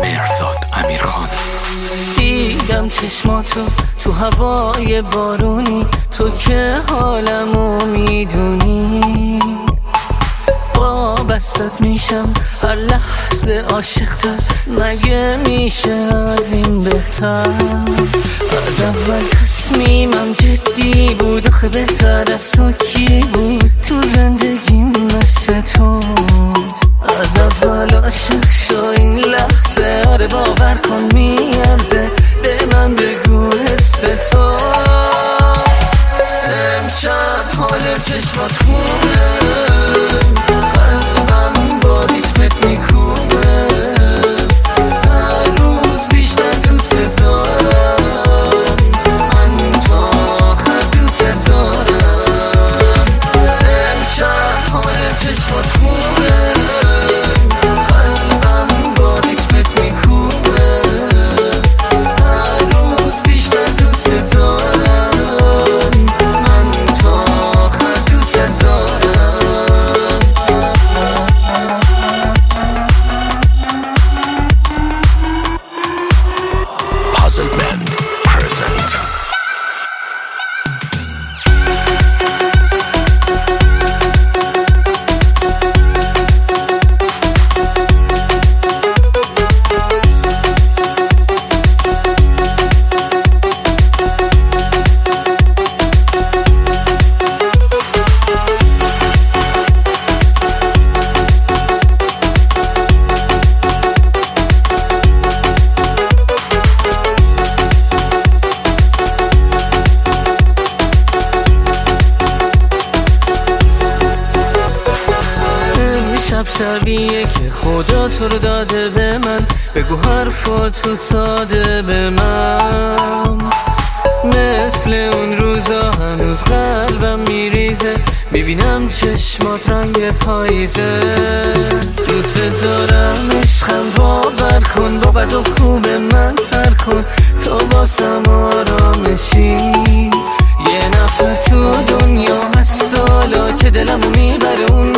مهرزاد امیرخان. دیدم چشماتو تو هوای بارونی، تو که حالمو میدونی، وابستت میشم هر لحظه عاشق‌تر، مگه میشه از این بهتر؟ از اول تصمیمم جدی بود، آخه بهتر از تو کی بود تو زندگیم مثل تو؟ از اول عاشق شو این لحظه، آره باور کن میارزه، به من بگو حس تو. امشب حال چشمات خوبه، قلبم با ریتمت میکوبه، هر روز بیشتر دوست دارم، من تا آخر دوست دارم. امشب حال چشمات خوبه، قلبم با ریتمت میکوبه، هر روز بیشتر دوست دارم، من تا آخر دوست دارم. Puzzle Band present. شبیه که خدا تو رو داده به من، بگو حرفاتو ساده به من، مثل اون روزا هنوز قلبم میریزه، میبینم چشمات رنگ پاییزه. دوست دارم عشقم، باور کن، با بد و خوب من سر کن، تو واسم آرامشی. یه نفر تو دنیا هست حالا که دلمو میبره، اون